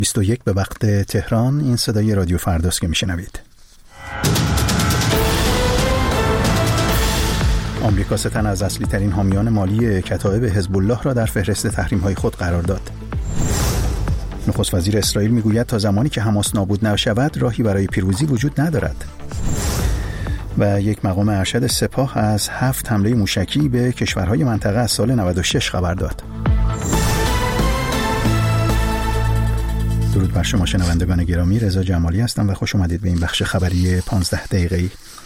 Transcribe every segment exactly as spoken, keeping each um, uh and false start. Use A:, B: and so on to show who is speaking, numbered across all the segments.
A: بیست و یک به وقت تهران. این صدای رادیو فرداست که میشنوید. آمریکا سه تن از اصلی ترین حامیان مالی کتایب حزب الله را در فهرست تحریم‌های خود قرار داد. نخست وزیر اسرائیل میگوید تا زمانی که حماس نابود نشود راهی برای پیروزی وجود ندارد. و یک مقام ارشد سپاه از هفت حمله موشکی به کشورهای منطقه از سال نود و شش خبر داد. درود بر شما شنوندگان گرامی، رضا جمالی هستم و خوش اومدید به این بخش خبری پانزده دقیقه‌ای.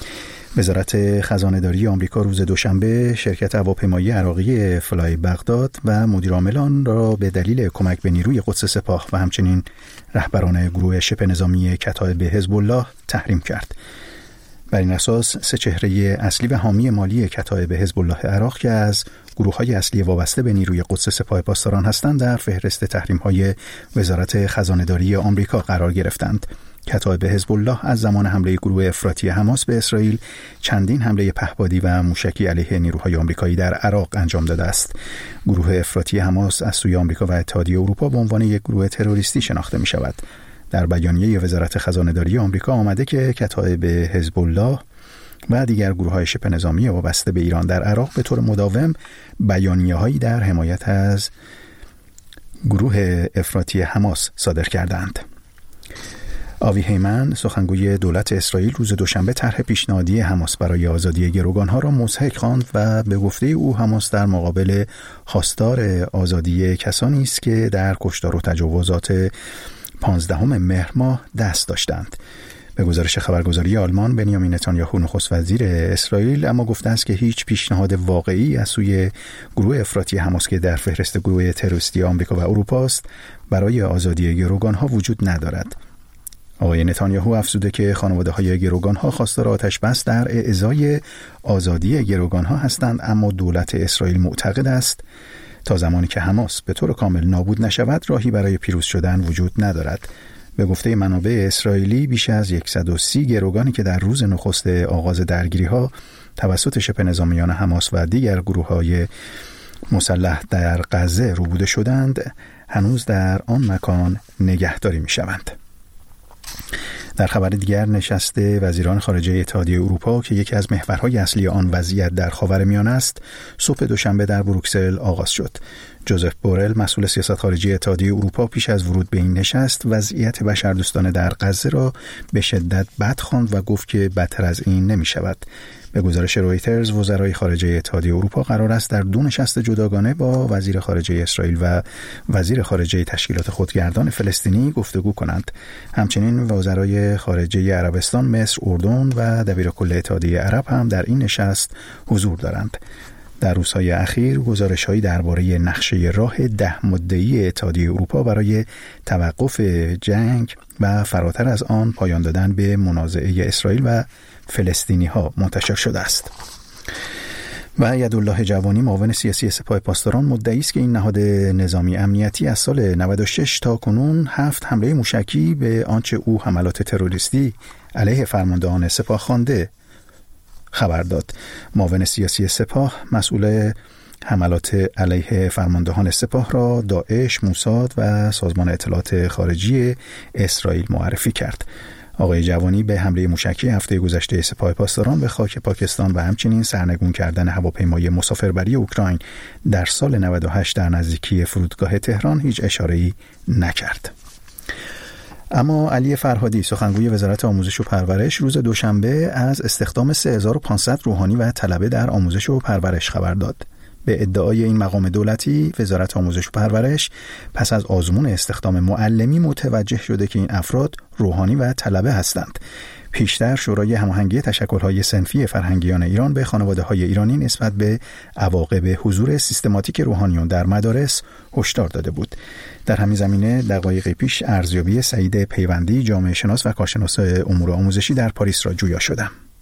A: وزارت خزانه‌داری آمریکا روز دوشنبه شرکت هواپیمایی عراقی فلای بغداد و مدیر عامل آن را به دلیل کمک به نیروی قدس سپاه و همچنین رهبران گروه شبه نظامی کتایب حزب الله تحریم کرد. بر این اساس سه چهره اصلی و حامی مالی کتایب حزب الله عراق که از گروه‌های اصلی وابسته به نیروی قدس سپاه پاسداران هستند در فهرست تحریم‌های وزارت خزانه‌داری آمریکا قرار گرفتند. کتایب حزب الله از زمان حمله گروه افراطی حماس به اسرائیل چندین حمله پهپادی و موشکی علیه نیروهای آمریکایی در عراق انجام داده است. گروه افراطی حماس از سوی آمریکا و اتحادیه اروپا به عنوان یک گروه تروریستی شناخته می‌شود. در بیانیه وزارت خزانه‌داری آمریکا آمده که کتایب حزب الله و دیگر گروه‌های شبه نظامی وابسته به ایران در عراق به طور مداوم بیانیه‌هایی در حمایت از گروه افراطی حماس صادر کردند. آوی هیمن سخنگوی دولت اسرائیل روز دوشنبه طرح پیشنهادی حماس برای آزادی گروگانها را مضحک خواند و به گفته او حماس در مقابل خواستار آزادی کسانی است که در کشتار و تجاوزات پانزدهم مهر ماه دست داشتند. به گزارش خبرگزاری آلمان، بنیامین نتانیاهو نخست وزیر اسرائیل اما گفته است که هیچ پیشنهاد واقعی از سوی گروه افراطی حماس که در فهرست گروه تروریستی آمریکا و اروپا است برای آزادی گروگانها وجود ندارد. آقای نتانیاهو افزوده که خانواده‌های گروگانها خواستار آتش‌بس در اعزای آزادی گروگانها هستند، اما دولت اسرائیل معتقد است تا زمانی که حماس به طور کامل نابود نشود راهی برای پیروز شدن وجود ندارد. به گفته منابع اسرائیلی بیش از صد و سی گروگانی که در روز نخست آغاز درگیری‌ها توسط شبه نظامیان حماس و دیگر گروه‌های مسلح در غزه روبوده شدند هنوز در آن مکان نگهداری می‌شوند. در خبر دیگر، نشست وزیران خارجه اتحادیه اروپا که یکی از محورهای اصلی آن وضعیت در خاورمیانه است، صبح دوشنبه در بروکسل آغاز شد. جوزف بورل، مسئول سیاست خارجی اتحادیه اروپا، پیش از ورود به این نشست وضعیت بشردوستانه در غزه را به شدت بد خواند و گفت که بدتر از این نمی شود. به گزارش رویترز، وزرای خارجه اتحادیه اروپا قرار است در دو نشست جداگانه با وزیر خارجه اسرائیل و وزیر خارجه تشکیلات خودگردان فلسطینی گفتگو کنند. همچنین وزرای خارجه عربستان، مصر، اردن و دبیرکل اتحادیه عرب هم در این نشست حضور دارند. در روزهای اخیر گزارش‌هایی درباره نقشه راه ده مدعی اتحادیه اروپا برای توقف جنگ و فراتر از آن پایان دادن به منازعه اسرائیل و فلسطینی‌ها منتشر شده است. و یدالله جوانی، معاون سیاسی سپاه پاسداران، مدعی است که این نهاد نظامی امنیتی از سال نود و شش تا کنون هفت حمله موشکی به آنچه او حملات تروریستی علیه فرماندهان سپاه خوانده خبر داد. معاون سیاسی سپاه مسئول حملات علیه فرماندهان سپاه را داعش، موساد و سازمان اطلاعات خارجی اسرائیل معرفی کرد. آقای جوانی به حمله موشکی هفته گذشته سپاه پاسداران به خاک پاکستان و همچنین سرنگون کردن هواپیمای مسافربری اوکراین در سال نود و هشت در نزدیکی فرودگاه تهران هیچ اشاره‌ای نکرد. اما علی فرهادی، سخنگوی وزارت آموزش و پرورش، روز دوشنبه از استخدام سه هزار و پانصد روحانی و طلبه در آموزش و پرورش خبر داد. به ادعای این مقام دولتی، وزارت آموزش و پرورش پس از آزمون استخدام معلمی متوجه شده که این افراد روحانی و طلبه هستند. پیشتر شورای هماهنگی تشکل‌های صنفی فرهنگیان ایران به خانواده‌های ایرانی نسبت به عواقب حضور سیستماتیک روحانیون در مدارس هشدار داده بود. در همین زمینه دقایقی پیش ارزیابی سعید پیوندی، جامعه شناس و کارشناس امور آموزشی در پاریس را جویا شدم.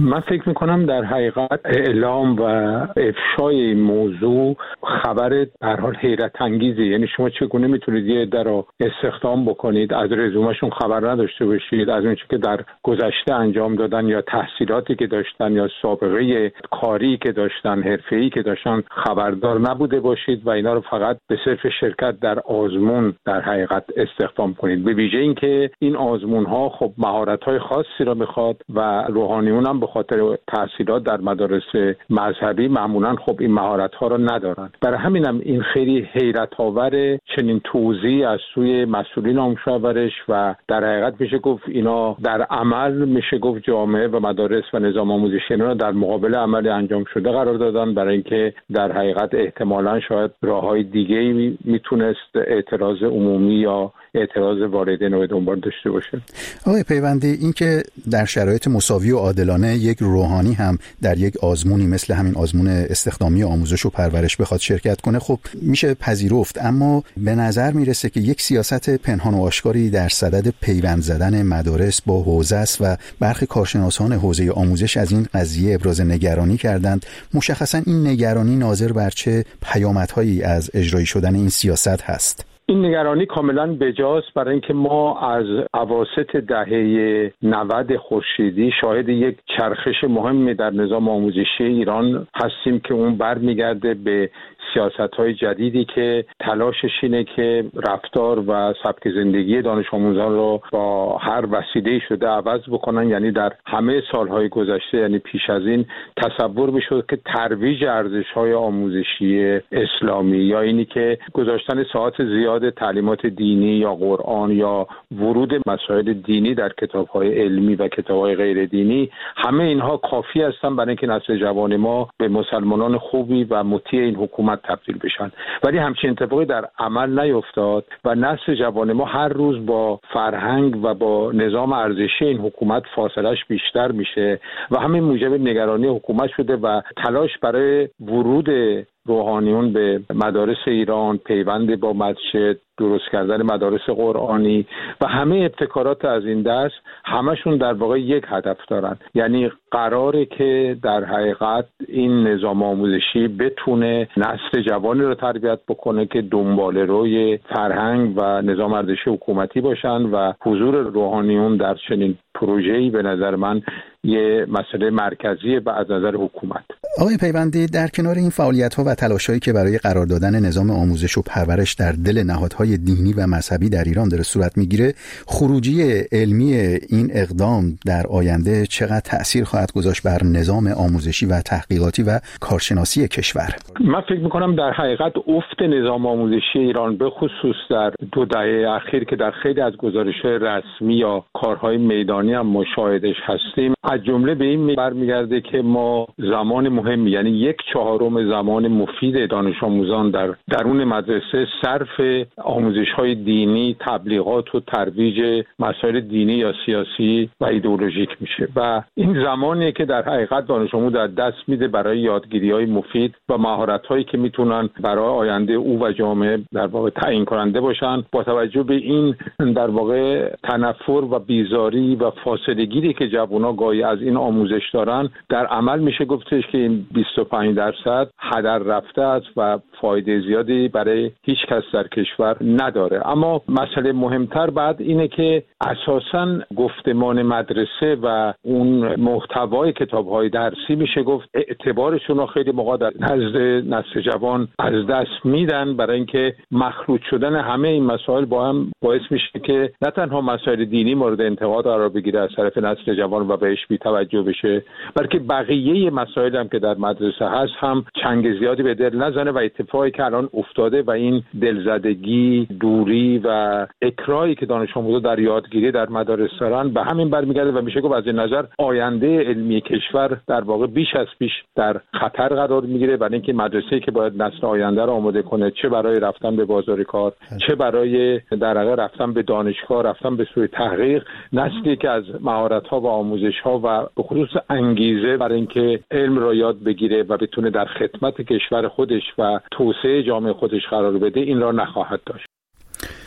B: من فکر میکنم در حقیقت اعلام و افشای این موضوع خبر به هر حال حیرت انگیزی. یعنی شما چگونه میتونید یه عده رو استخدام بکنید، از رزومهشون خبر نداشته باشید، از اون چیزی که در گذشته انجام دادن یا تحصیلاتی که داشتن یا سابقه کاری که داشتن، حرفه‌ای که داشتن خبردار نبوده باشید و اینا رو فقط به صرف شرکت در آزمون در حقیقت استخدام کنید. به ویژه اینکه این آزمون ها خب مهارت‌های خاصی را میخواد و روحانیون هم به خاطر تحصیلات در مدارس مذهبی معمولا خب این مهارت‌ها را ندارن. برای همینم این خیلی حیرت آور چنین توضیحی از سوی مسئولین آموزش و در حقیقت میشه گفت اینا در عمل میشه گفت جامعه و مدارس و نظام آموزشی اینا در مقابل عمل انجام شده قرار دادن، برای اینکه در حقیقت احتمالاً شاید راههای دیگه‌ای میتونست اعتراض عمومی یا اعتراض والدین رو دنبال داشته باشه.
A: آقای پیوندی، این که در شرایط مساوی و عادلانه یک روحانی هم در یک آزمونی مثل همین آزمون استخدامی آموزش و پرورش بخواد شرکت کنه خب میشه پذیرفت، اما به نظر میرسه که یک سیاست پنهان و آشکاری در صدد پیوند زدن مدارس با حوزه است و برخی کارشناسان حوزه آموزش از این قضیه ابراز نگرانی کردند. مشخصا این نگرانی ناظر بر چه پیامدهایی از اجرایی شدن این سیاست هست؟
B: این نگرانی کاملا بجاست، برای اینکه ما از اواسط دهه نود خورشیدی شاهد یک چرخش مهمی در نظام آموزشی ایران هستیم که اون برمیگرده به سیاست‌های جدیدی که تلاشش اینه که رفتار و سبک زندگی دانش آموزان رو با هر وسیله‌ای شده عوض بکنن. یعنی در همه سالهای گذشته، یعنی پیش از این، تصور می‌شد که ترویج ارزش‌های آموزشی اسلامی یا اینی که گذاشتن ساعات زیاد تعلیمات دینی یا قرآن یا ورود مسائل دینی در کتاب‌های علمی و کتاب‌های غیر دینی، همه اینها کافی هستن برای اینکه نسل جوان ما به مسلمانان خوبی و مطیع این حکومت تبدیل بشن. ولی همچین اتفاقی در عمل نیفتاد و نسل جوان ما هر روز با فرهنگ و با نظام ارزشی این حکومت فاصلش بیشتر میشه و همین موجب نگرانی حکومت شده و تلاش برای ورود روحانیون به مدارس ایران، پیوند با مسجد، درست کردن مدارس قرآنی و همه ابتکارات از این دست، همشون در واقع یک هدف دارن. یعنی قراره که در حقیقت این نظام آموزشی بتونه نسل جوانی رو تربیت بکنه که دنبال روی فرهنگ و نظام ارزشی حکومتی باشن و حضور روحانیون در چنین پروژه‌ای به نظر من یه مسئله مرکزیه از نظر حکومت.
A: آقای پیوندی، در کنار این فعالیت‌ها و تلاش‌هایی که برای قرار دادن نظام آموزش و پرورش در دل نهادهای دینی و مذهبی در ایران داره صورت میگیره، خروجی علمی این اقدام در آینده چقدر تأثیر خواهد گذاشت بر نظام آموزشی و تحقیقاتی و کارشناسی کشور؟
B: من فکر می‌کنم در حقیقت افت نظام آموزشی ایران به خصوص در دو دهه اخیر که در خیلی از گزارش‌های رسمی یا کارهای میدانی هم مشاهدش هستیم، از جمله به این برمیگرده که ما زمان مهمی، یعنی یک چهارم زمان مفید دانش آموزان در درون مدرسه صرف آموزش‌های دینی، تبلیغات و ترویج مسائل دینی یا سیاسی و ایدئولوژیک میشه و این زمانیه که در حقیقت دانش آموز در دست میده برای یادگیری‌های مفید و مهارت‌هایی که میتونن برای آینده او و جامعه در واقع تعیین کننده باشن. با توجه به این در واقع تنفر و بیزاری و فاصله گیری که جوان‌ها گاهی از این آموزش دارن، در عمل میشه گفتش که این بیست و پنج درصد هدر رفته است و فایده زیادی برای هیچ کس در کشور نداره. اما مسئله مهمتر بعد اینه که اساساً گفتمان مدرسه و اون محتوای کتاب‌های درسی میشه گفت اعتبارشون رو خیلی موقع در نزد نسل جوان از دست میدن، برای اینکه مخلوط شدن همه این مسائل با هم باعث میشه که نه تنها مسائل دینی مورد انتقاد قرار بگیره از طرف نسل جوان و بهش بی‌توجه بشه، بلکه بقیه مسائل هم که در مدرسه هست هم چنگ زیادی به دل نزنه و اتفاقی که الان افتاده و این دلزدگی، دوری و اکراهی که دانش آموزا در یادگیری در مدارس دارن به همین برمیگرده و میشه گفت از این نظر آینده علمی کشور در واقع بیش از پیش در خطر قرار میگیره، برای اینکه مدرسه‌ای که باید نسل آینده رو آماده کنه، چه برای رفتن به بازار کار، چه برای در واقع رفتن به دانشگاه، رفتن به سوی تحقیق، نسلی که از مهارت‌ها و آموزش‌ها و به خصوص انگیزه برای اینکه علم را یاد بگیره و بتونه در خدمت کشور خودش و توسعه جامعه خودش قرار بده، این را نخواهد داشت.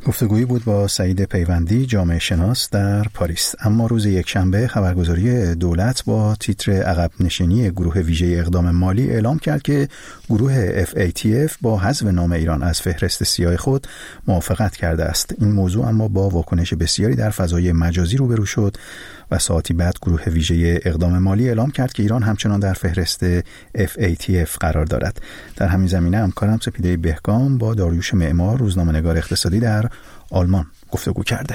A: گفتگویی بود با سعید پیوندی، جامعه شناس در پاریس. اما روز یکشنبه خبرگزاری دولت با تیتر عقب نشینی گروه ویژه اقدام مالی اعلام کرد که گروه اف ای تی اف با حذف نام ایران از فهرست سیاه خود موافقت کرده است. این موضوع اما با واکنش بسیاری در فضای مجازی روبرو شد و ساعتی بعد گروه ویژه اقدام مالی اعلام کرد که ایران همچنان در فهرست اف ای تی اف قرار دارد. در همین زمینه همکارم سپیده بهگام با داریوش معمار، روزنامه‌نگار اقتصادی در آلمان گفتگو کرده.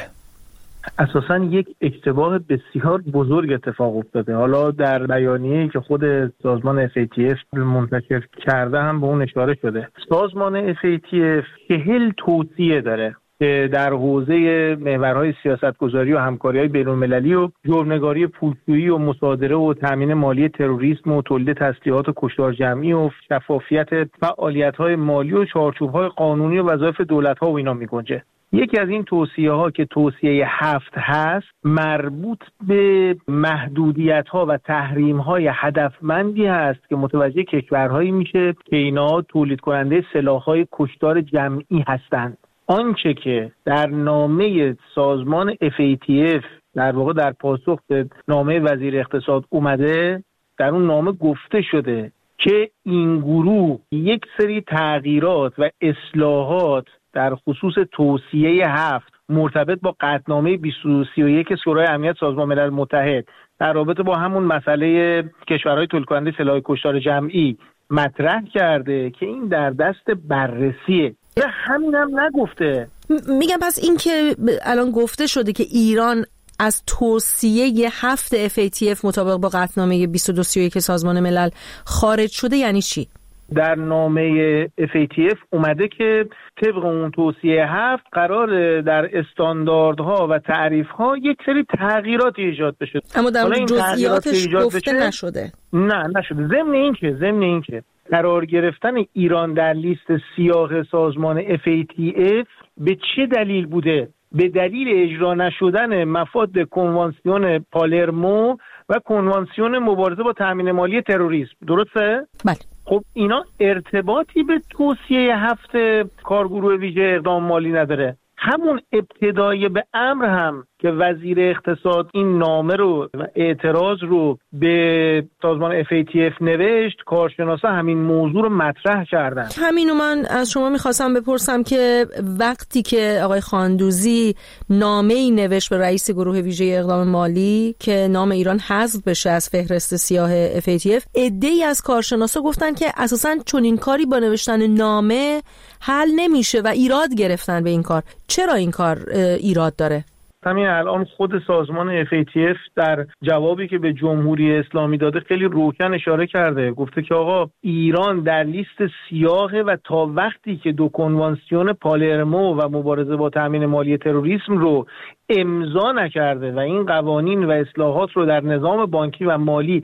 C: اساساً یک اشتباه بسیار بزرگ اتفاق افتاده. حالا در بیانیه‌ای که خود سازمان اف ای تی اف منتشر کرده هم به اون اشاره شده. سازمان اف ای تی اف چهل توصیه داره که در حوزه محورهای سیاستگذاری و همکاری‌های بین‌المللی و جرم‌نگاری پولشویی و مصادره و تامین مالی تروریسم و تولید تسلیحات و کشتار جمعی و شفافیت فعالیت‌های مالی و چارچوب‌های قانونی و وظایف دولت‌ها و اینا می‌گنجه. یکی از این توصیه‌ها که توصیه هفت هست مربوط به محدودیت‌ها و تحریم‌های هدفمندی هست که متوجه کشورهایی میشه که اینا تولید کننده سلاح‌های کشتار جمعی هستند. آنچه که در نامه سازمان اف ای تی اف در واقع در پاسخ به نامه وزیر اقتصاد اومده، در اون نامه گفته شده که این گروه یک سری تغییرات و اصلاحات در خصوص توصیه هفت مرتبط با قطعنامه بیست و سی و یک شورای امنیت سازمان ملل متحد در رابطه با همون مسئله کشورهای تولید کننده سلاح کشتار جمعی مطرح کرده که این در دست بررسیه. و همین هم نگفته.
D: میگم پس این که الان گفته شده که ایران از توصیه هفت اف ای تی اف مطابق با قطعنامه بیست و دو سی و یک سازمان ملل خارج شده یعنی چی؟
C: در نامه اف ای تی اف اومده که طبق اون توصیه هفت قرار در استانداردها و تعریفها یک سری تغییرات ایجاد بشه.
D: اما در جزئیاتش گفته نشده.
C: نه نشده. ضمن این که ضمن این که قرار گرفتن ایران در لیست سیاه سازمان اف ای تی اف به چه دلیل بوده؟ به دلیل اجرا نشدن مفاد کنوانسیون پالرمو و کنوانسیون مبارزه با تامین مالی تروریسم. درسته؟
D: بله.
C: خب اینا ارتباطی به توصیه هفت کارگروه ویژه اقدام مالی نداره. همون ابتدای به امر هم که وزیر اقتصاد این نامه رو و اعتراض رو به سازمان اف ای تی اف نوشت، کارشناسا همین موضوع رو مطرح کردن.
D: همینو من از شما میخواستم بپرسم که وقتی که آقای خاندوزی نامه‌ای نوشت به رئیس گروه ویژه اقدام مالی که نام ایران حذف بشه از فهرست سیاه اف ای تی اف، عده‌ای از کارشناسا گفتن که اساساً چنین کاری با نوشتن نامه حل نمیشه و ایراد گرفتن به این کار. چرا این کار ایراد داره؟
C: همین الان خود سازمان اف ای تی اف در جوابی که به جمهوری اسلامی داده خیلی روشن اشاره کرده. گفته که آقا ایران در لیست سیاهه و تا وقتی که دو کنوانسیون پالرمو و مبارزه با تامین مالی تروریسم رو امضا نکرده و این قوانین و اصلاحات رو در نظام بانکی و مالی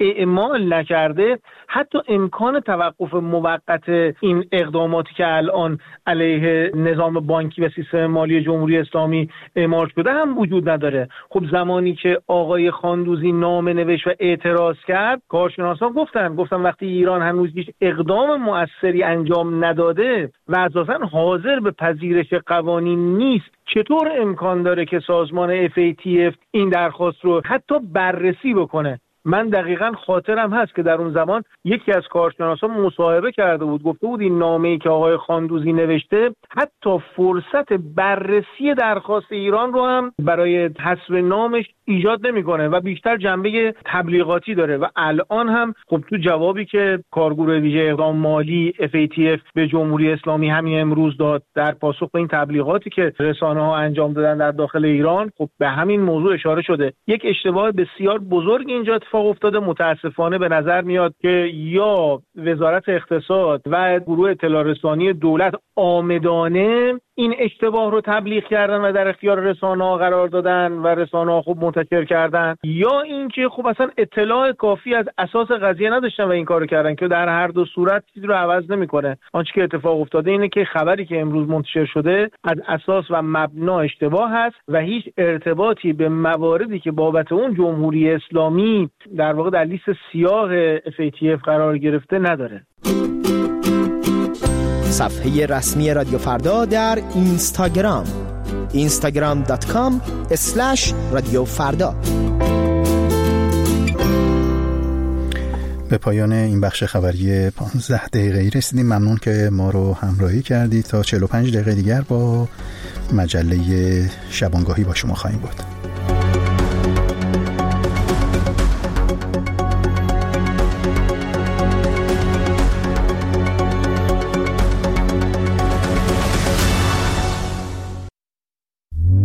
C: اعمال نکرده، حتی امکان توقف موقت این اقداماتی که الان علیه نظام بانکی و سیستم مالی جمهوری اسلامی اعمال شده هم وجود نداره. خب زمانی که آقای خاندوزی نامه نوشت و اعتراض کرد، کارشناسان گفتن گفتن وقتی ایران هنوز هیچ اقدام مؤثری انجام نداده و اساساً حاضر به پذیرش قوانین نیست، چطور امکان داره که سازمان اف ای تی اف این درخواست رو حتی بررسی بکنه؟ من دقیقاً خاطرم هست که در اون زمان یکی از کارشناسان مصاحبه کرده بود، گفته بود این نامه‌ای که آقای خاندوزی نوشته حتی فرصت بررسی درخواست ایران رو هم برای حذف نامش ایجاد نمی‌کنه و بیشتر جنبه تبلیغاتی داره. و الان هم خب تو جوابی که کارگروه ویژه اقدام مالی اف ای تی اف به جمهوری اسلامی همین امروز داد در پاسخ به این تبلیغاتی که رسانه‌ها انجام دادن در داخل ایران، خب به همین موضوع اشاره شده. یک اشتباه بسیار بزرگ اینجا اتفاق افتاده. متاسفانه به نظر میاد که یا وزارت اقتصاد و گروه اطلاع رسانی دولت آمدانه این اشتباه رو تبلیغ کردن و در اختیار رسانه‌ها قرار دادن و رسانه‌ها خوب منتشر کردن، یا اینکه خب اصلا اطلاع کافی از اساس قضیه نداشتن و این کارو کردن که در هر دو صورت چیزی رو عوض نمی‌کنه. آنچه که اتفاق افتاده اینه که خبری که امروز منتشر شده از اساس و مبنا اشتباه هست و هیچ ارتباطی به مواردی که بابت اون جمهوری اسلامی در واقع در لیست سیاه اف ای تی اف قرار گرفته نداره.
E: صفحه رسمی رادیو فردا در اینستاگرام اینستاگرام دات کام اسلش رادیو فردا.
A: به پایان این بخش خبری پانزده دقیقه‌ای رسیدیم. ممنون که ما رو همراهی کردید. تا چهل و پنج دقیقه دیگر با مجله شبانگاهی با شما خواهیم بود.